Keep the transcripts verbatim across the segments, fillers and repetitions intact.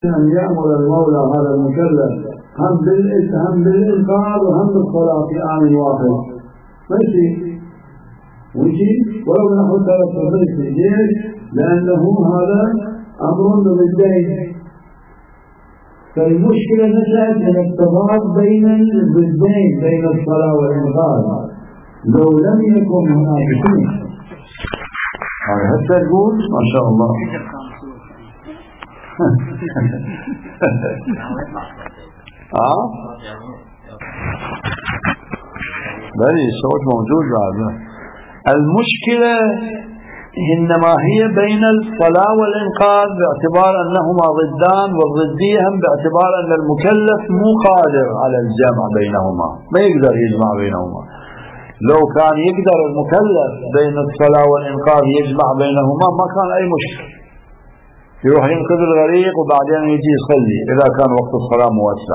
أن يأمر المولى هذا المكلف هم هم بالإنكار وهم بالصلاة في آن واحد ماشي ويجي ولو نحو ثلاث ماشي ليش؟ لأنه هذا أمر ضدين. فالمشكلة نشأت من التضاد بين الضدين بين الصلاة والإنكار. لو لم يكن هناك شيء هذا تقول ما شاء الله اه بلي صوت موجود هذا. المشكلة إنما هي بين الصلاة والإنقاذ باعتبار أنهما ضدان، والضدية هم باعتبار أن المكلف مو قادر على الجمع بينهما، ما يقدر يجمع بينهما. لو كان يقدر المكلف بين الصلاة والإنقاذ يجمع بينهما ما كان أي مشكلة، يروح ينقذ الغريق وبعدين يجي يصلي إذا كان وقت الصلاة موسع.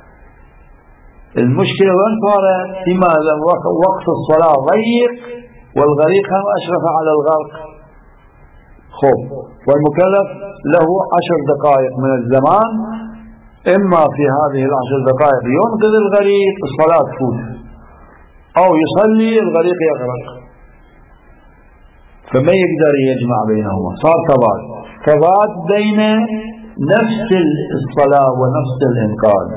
المشكلة وين صارت؟ فيما وقت الصلاة ضيق والغريق هم أشرف على الغرق. خب والمكلف له عشر دقائق من الزمان، إما في هذه العشر دقائق ينقذ الغريق الصلاة تفوت، أو يصلي الغريق يغرق، فما يقدر يجمع بينهما. صار تضاد تضاد بين نفس الصلاة ونفس الإنقاذ.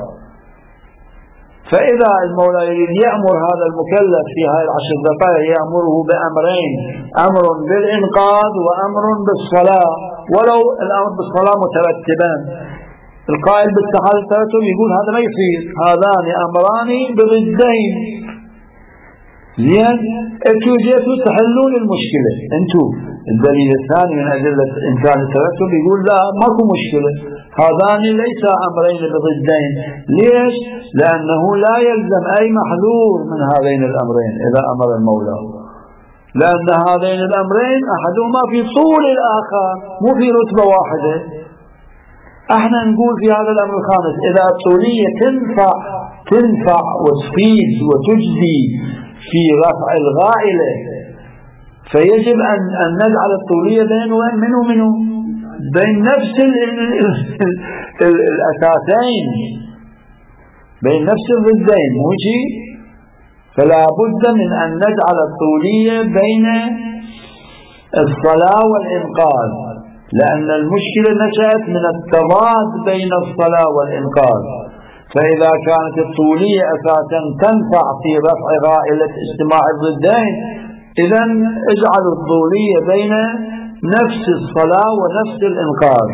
فإذا المولى يريد يأمر هذا المكلف في هذه العشر دقائق يأمره بأمرين، أمر بالإنقاذ وأمر بالصلاة، ولو الأمر بالصلاة مترتبان. القائل بالتحال الترتب يقول هذا ما يصير، هذان أمران بضدين. زين انتوا جيتوا تحلون المشكلة. انتوا الدليل الثاني من أدلة إمكان الترتب يقول لا ماكو مشكلة، هذان ليس أمرين بضدين. ليش؟ لأنه لا يلزم أي محذور من هذين الأمرين إذا أمر المولى، لأن هذين الأمرين أحدهما في طول الآخر مو في رتبة واحدة. احنا نقول في هذا الأمر الخامس إذا الطولية تنفع تنفع وتفيد وتجزي في رفع الغائلة فيجب أن أن نجعل الطولية بين وين منه منه بين نفس ال ال ال ال الأساسين، بين نفس الضدين موجي. فلا بد من أن نجعل الطولية بين الصلاة والإنقاذ، لأن المشكلة نشأت من التضاد بين الصلاة والإنقاذ. فإذا كانت الطولية أساسا تنفع في رفع غائلة اجتماع الضدين، إذن اجعلوا الطولية بين نفس الصلاة ونفس الإنقاذ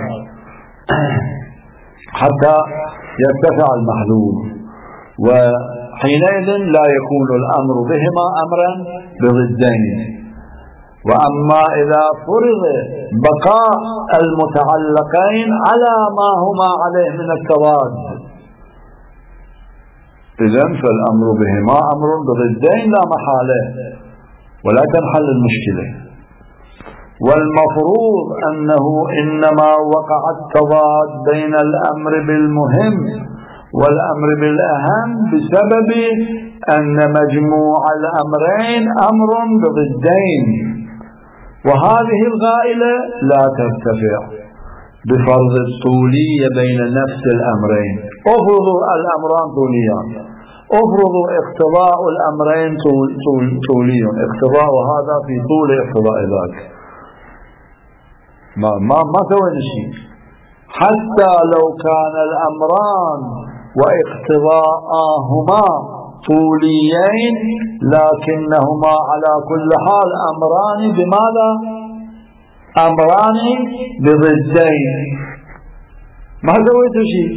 حتى يرتفع المحذور، وحينئذ لا يكون الأمر بهما أمرا بضدين. وأما إذا فرض بقاء المتعلقين على ما هما عليه من التضاد إذن فالأمر بهما أمر بضدين لا محالة ولا تنحل المشكلة. والمفروض أنه إنما وقع التضاد بين الأمر بالمهم والأمر بالأهم بسبب أن مجموع الأمرين أمر بضدين، وهذه الغائلة لا ترتفع بفرض الطولية بين نفس الأمرين. افرضوا الأمران طوليان، افرضوا اقتضاء الأمرين طول طول طولي، اقتضاء هذا في طول اقتضاء ذاك، ما ما ما سوينا شيء. حتى لو كان الأمران واقتضاءهما طوليين لكنهما على كل حال أمران بماذا؟ أمران بضدين، ما سويتوا شيء.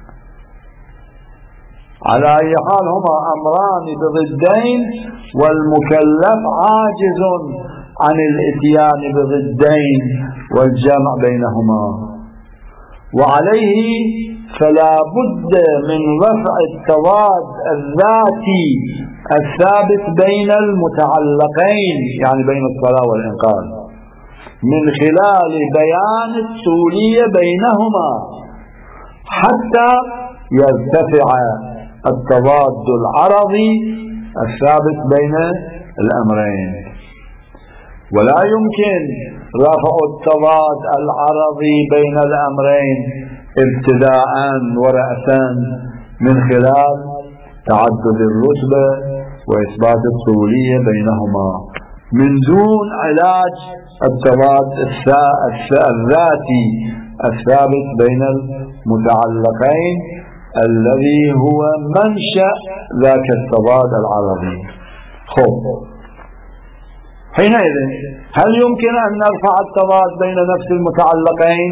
على أي حال هما أمران بضدين، والمكلف عاجز عن الاتيان بضدين والجمع بينهما، وعليه فلا بد من رفع التضاد الذاتي الثابت بين المتعلقين، يعني بين الصلاة والإنقاذ، من خلال بيان الطولية بينهما حتى يرتفع التضاد العرضي الثابت بين الأمرين. ولا يمكن رفع التضاد العرضي بين الأمرين ابتداء ورأسا من خلال تعدد الرتبة وإثبات الطولية بينهما من دون علاج التضاد الذاتي الثابت بين المتعلقين الذي هو منشأ ذاك التضاد العرضي. خب حينئذ هل يمكن أن نرفع التضاد بين نفس المتعلقين؟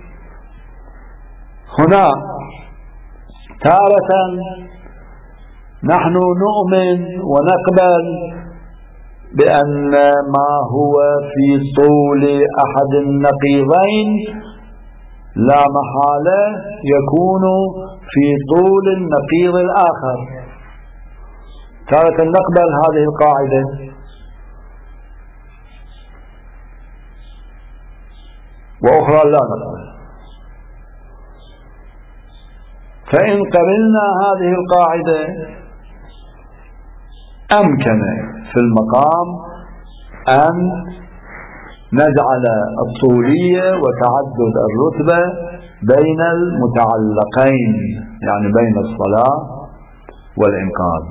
هنا تارة نحن نؤمن ونقبل بأن ما هو في طول أحد النقيضين لا محالة يكون في طول النقيض الآخر. تارة نقبل هذه القاعدة، وأخرى لا نقبل. فإن قبلنا هذه القاعدة أمكن في المقام أن نجعل الطولية وتعدد الرتبة بين المتعلقين، يعني بين الصلاة والإنقاذ،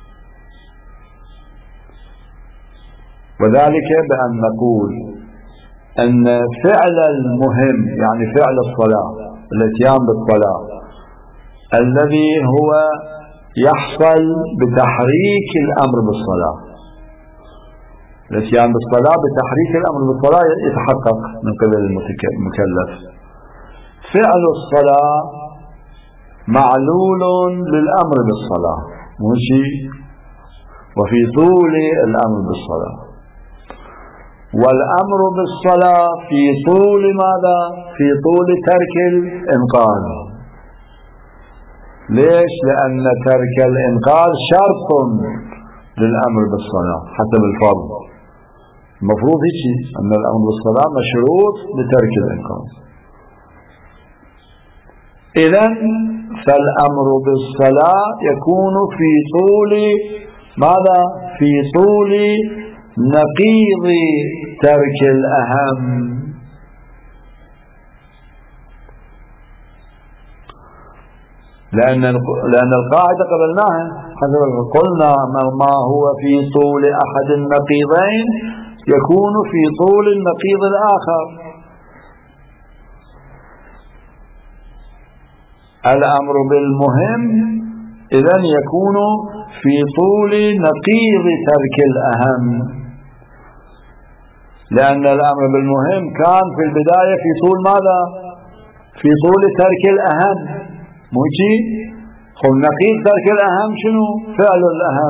وذلك بأن نقول أن فعل المهم، يعني فعل الصلاة، الاتيان بالصلاة الذي هو يحصل بتحريك الأمر بالصلاة، الاتيان بالصلاة بتحريك الأمر بالصلاة يتحقق من قبل المكلف. فعل الصلاة معلول للأمر بالصلاة ماشي، وفي طول الأمر بالصلاة، والأمر بالصلاة في طول ماذا؟ في طول ترك الإنقاذ. ليش؟ لأن ترك الإنقاذ شرط للأمر بالصلاة حسب الفرض. المفروض هيك أن الأمر بالصلاة مشروط لترك الإنقاذ. إذن فالأمر بالصلاة يكون في طول ماذا؟ في طول نقيض ترك الأهم. لأن لأن القاعدة قبلناها، قلنا ما هو في طول أحد النقيضين يكون في طول النقيض الآخر. الأمر بالمهم إذن يكون في طول نقيض ترك الأهم، لأن الأمر بالمهم كان في البداية في طول ماذا؟ في طول ترك الأهم موجي. خب نقيض ترك الأهم شنو؟ فعل الأهم.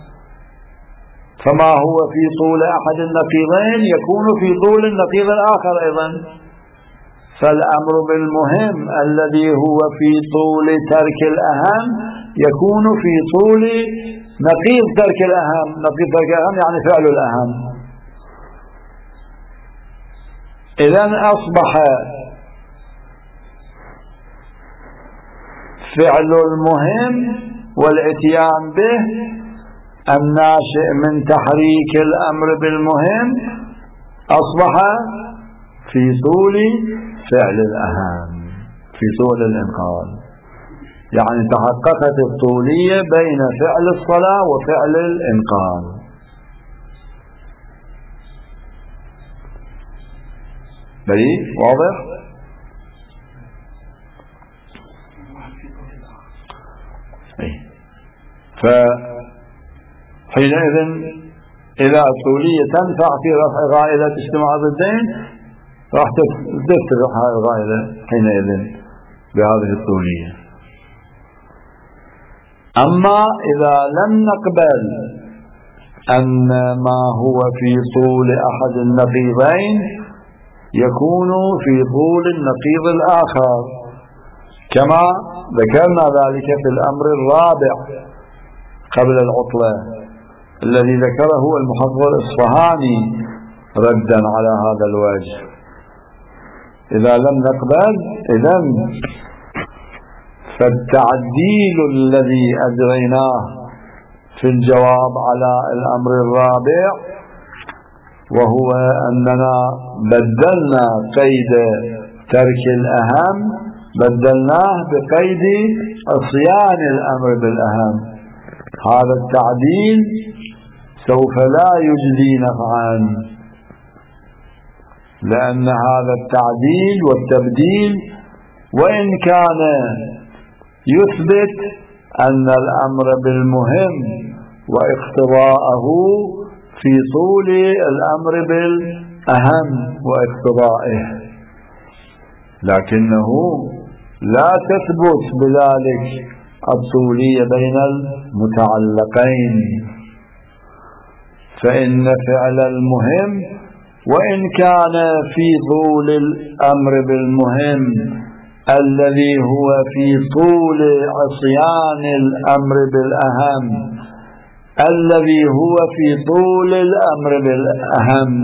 فما هو في طول أحد النقيضين يكون في طول النقيض الآخر أيضا. فالأمر بالمهم الذي هو في طول ترك الأهم يكون في طول نقيض ترك الأهم. نقيض ترك الأهم يعني فعل الأهم. إذن أصبح فعل المهم والاتيان به الناشئ من تحريك الأمر بالمهم أصبح في طول فعل الأهم، في طول الإنقاذ. يعني تحققت الطولية بين فعل الصلاة وفعل الإنقاذ. بريء واضح؟ فحينئذ إذا الطولية تنفع في رفع غائلة اجتماع ضدين راح تفتح هذه الغائلة حينئذ بهذه الطولية. أما إذا لم نقبل أن ما هو في طول أحد النقيضين يكون في طول النقيض الآخر، كما ذكرنا ذلك في الأمر الرابع قبل العطلة الذي ذكره المحقق الإصفهاني ردا على هذا الوجه. إذا لم نقبل إذن فالتعديل الذي أجريناه في الجواب على الأمر الرابع وهو أننا بدلنا قيد ترك الأهم بدلناه بقيد عصيان الأمر بالأهم. هذا التعديل سوف لا يجدي نفعا، لأن هذا التعديل والتبديل وإن كان يثبت أن الأمر بالمهم واقتضاءه في طول الأمر بالأهم واقتضائه، لكنه لا تثبت بذلك الطولية بين المتعلقين، فإن فعل المهم وإن كان في طول الأمر بالمهم الذي هو في طول عصيان الأمر بالأهم الذي هو في طول الأمر بالأهم،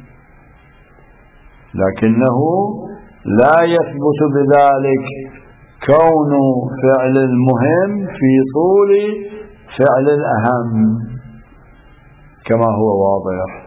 لكنه لا يثبت بذلك كون فعل المهم في طول فعل الأهم كما هو واضح.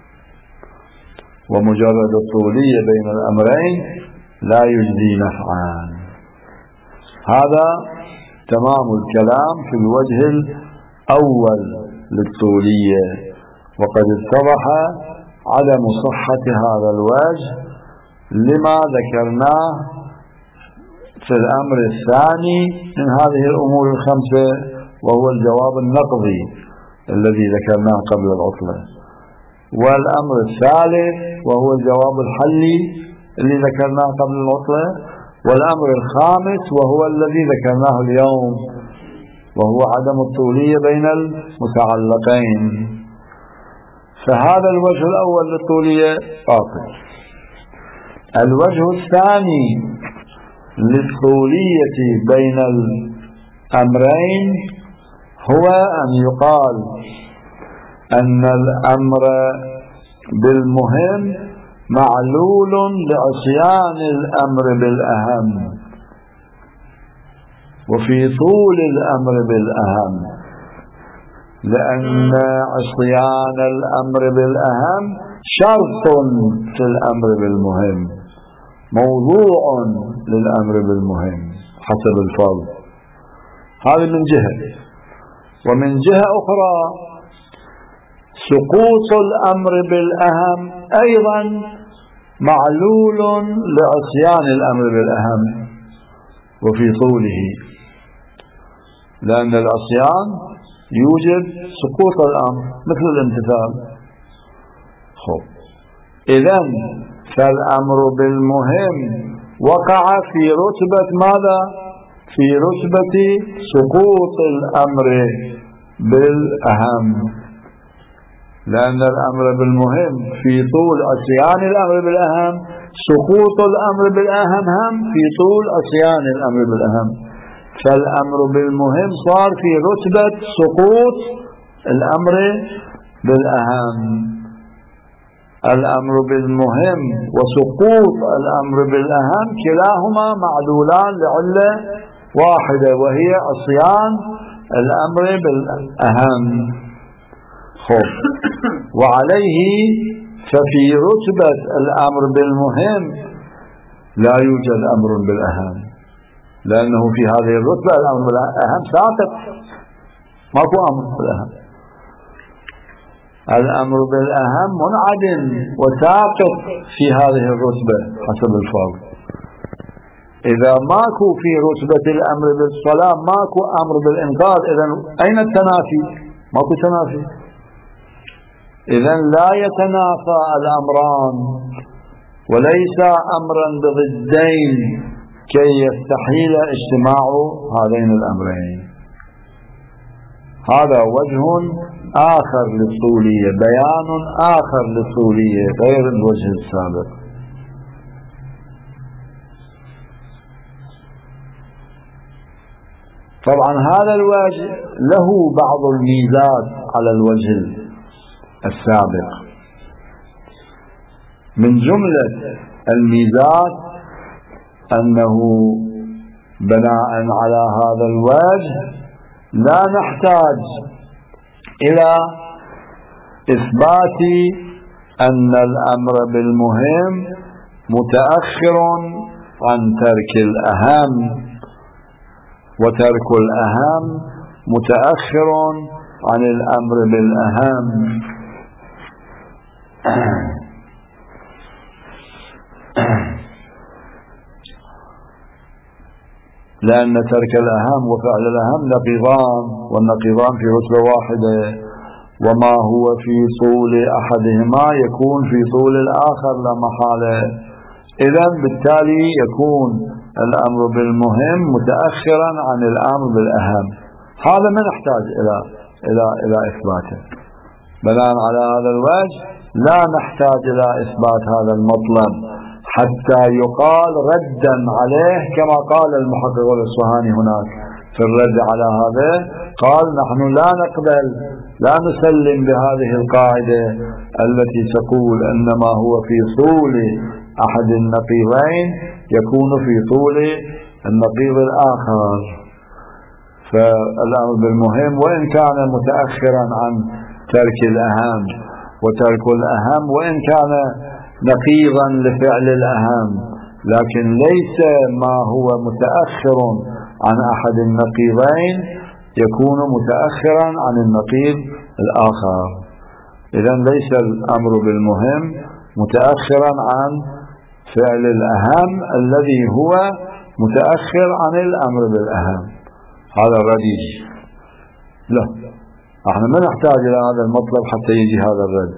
ومجرد الطولية بين الأمرين لا يجدي نفعا. هذا تمام الكلام في الوجه الأول للطولية، وقد اتضح عدم صحة هذا الوجه لما ذكرناه في الأمر الثاني من هذه الأمور الخمسة، وهو الجواب النقضي الذي ذكرناه قبل العطلة، والأمر الثالث وهو الجواب الحلي اللي ذكرناه قبل العطلة، والأمر الخامس وهو الذي ذكرناه اليوم وهو عدم الطولية بين المتعلقين. فهذا الوجه الأول للطولية باطل. الوجه الثاني للطولية بين الأمرين هو أن يقال أن الأمر بالمهم معلول لعصيان الأمر بالأهم، وفي طول الأمر بالأهم، لأن عصيان الأمر بالأهم شرط في الأمر بالمهم، موضوع للأمر بالمهم حسب الفرض. هذا من جهة. ومن جهة أخرى سقوط الأمر بالأهم أيضا معلول لعصيان الأمر بالأهم وفي طوله، لأن العصيان يوجب سقوط الأمر مثل الامتثال. خب إذن فالأمر بالمهم وقع في رتبة ماذا؟ في رتبة سقوط الأمر بالأهم، لأن الأمر بالمهم في طول عصيان الأمر بالأهم، سقوط الأمر بالأهم هم في طول عصيان الأمر بالأهم، فالأمر بالمهم صار في رتبة سقوط الأمر بالأهم. الأمر بالمهم وسقوط الأمر بالأهم كلاهما معلولان لعلة واحدة، وهي عصيان الأمر بالأهم. خب وعليه ففي رتبة الأمر بالمهم لا يوجد أمر بالأهم، لأنه في هذه الرتبة الأمر بالأهم ساقط، ماكو أمر بالأهم. الأمر بالأهم منعدم وساقط في هذه الرتبة حسب الفرض. إذا ماكو في رتبة الأمر بالصلاة ماكو أمر بالإنقاذ، إذن أين التنافي؟ ماكو تنافي. إذن لا يتنافى الأمران، وليس أمرا بضدين كي يستحيل اجتماع هذين الأمرين. هذا وجه آخر للطولية، بيان آخر للطولية غير الوجه السابق. طبعا هذا الوجه له بعض الميزات على الوجه السابق. من جملة الميزات أنه بناء على هذا الوجه لا نحتاج إلى إثبات أن الأمر بالمهم متأخر عن ترك الأهم، وترك الأهم متأخر عن الأمر بالأهم. لأن ترك الأهم وفعل الأهم نقيضان، والنقيضان في رتبة واحدة، وما هو في طول أحدهما يكون في طول الآخر لا محالة. إذن بالتالي يكون الأمر بالمهم متأخرا عن الأمر بالأهم. هذا ما نحتاج إلى إلى إلى إثباته. بناء على هذا الوجه لا نحتاج إلى إثبات هذا المطلب حتى يقال ردا عليه، كما قال المحقق الإصفهاني هناك في الرد على هذا، قال نحن لا نقبل لا نسلم بهذه القاعدة التي تقول إنما هو في طول أحد النقيضين يكون في طول النقيض الآخر. فالأمر بالمهم وإن كان متأخرا عن ترك الأهم، وترك الأهم وإن كان نقيضا لفعل الأهم، لكن ليس ما هو متأخر عن أحد النقيضين يكون متأخرا عن النقيض الآخر. إذن ليس الأمر بالمهم متأخرا عن فعل الأهم الذي هو متأخر عن الأمر بالأهم. هذا الرديج. لا، احنا ما نحتاج إلى هذا المطلب حتى يجي هذا الرد.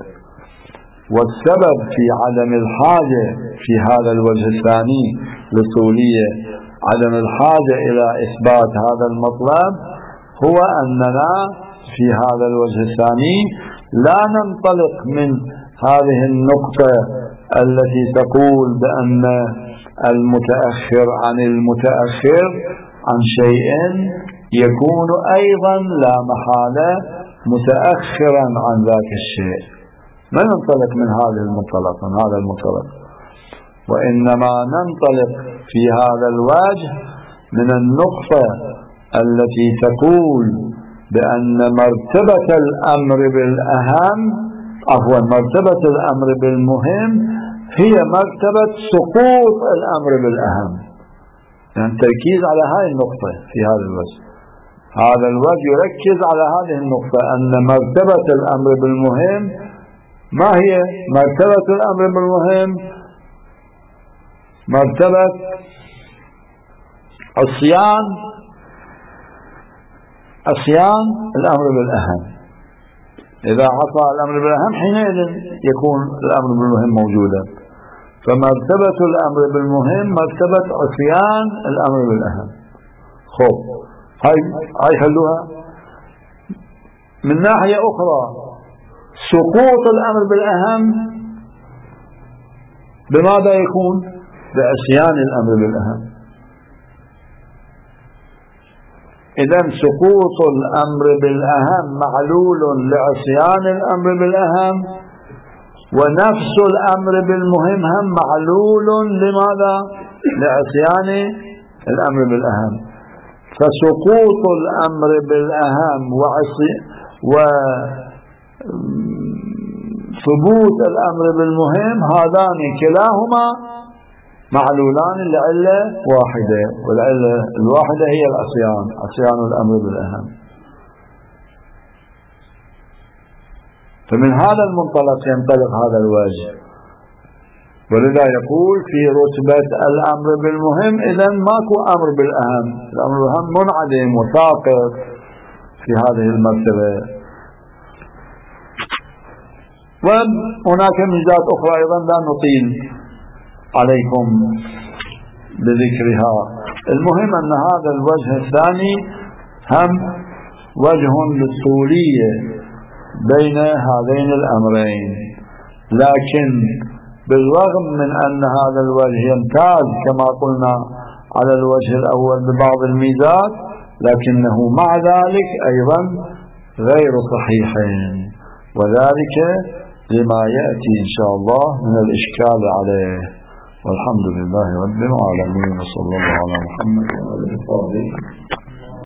والسبب في عدم الحاجة في هذا الوجه الثاني للطولية، عدم الحاجة إلى إثبات هذا المطلب، هو أننا في هذا الوجه الثاني لا ننطلق من هذه النقطة التي تقول بأن المتأخر عن المتأخر عن شيء يكون أيضا لا محالة متأخرا عن ذاك الشيء. ما ننطلق من هذا المنطلق من هذا المنطلق وإنما ننطلق في هذا الوجه من النقطة التي تقول بأن مرتبة الأمر بالأهم عفوا مرتبة الأمر بالمهم هي مرتبة سقوط الأمر بالأهم. يعني تركيز على هذه النقطة في هذا الوجه. هذا الوجه يركز على هذه النقطة، أن مرتبة الأمر بالمهم ما هي مرتبة الأمر بالمهم؟ مرتبة عصيان عصيان الأمر بالأهم. إذا عصى الأمر بالأهم حينئذ يكون الأمر بالمهم موجودا. فمرتبة الأمر بالمهم مرتبة عصيان الأمر بالأهم. خب هاي هاي خلوها. من ناحية أخرى سقوط الأمر بالأهم بماذا يكون؟ بعصيان الأمر بالأهم. إذن سقوط الأمر بالأهم معلول لعصيان الأمر بالأهم، ونفس الأمر بالمهم هم معلول لماذا؟ لعصيان الأمر بالأهم. فسقوط الأمر بالأهم وعصي وثبوت الأمر بالمهم هذان كلاهما معلولان لعلة واحدة، والعلة الواحدة هي العصيان، عصيان الأمر بالأهم. فمن هذا المنطلق ينطلق هذا الوجه، ولذا يقول في رتبة الأمر بالمهم إذن ماكو أمر بالأهم، الأمر بالأهم منعدم وساقط في هذه المرتبة. وهناك ميزات أخرى أيضا لا نطيل عليكم بذكرها. المهم أن هذا الوجه الثاني هم وجه للطولية بين هذين الأمرين، لكن بالرغم من أن هذا الوجه يمتاز كما قلنا على الوجه الأول ببعض الميزات، لكنه مع ذلك أيضا غير صحيح، وذلك لما يأتي إن شاء الله من الإشكال عليه. والحمد لله رب العالمين، وصلى الله على محمد وعلى آله وصحبه.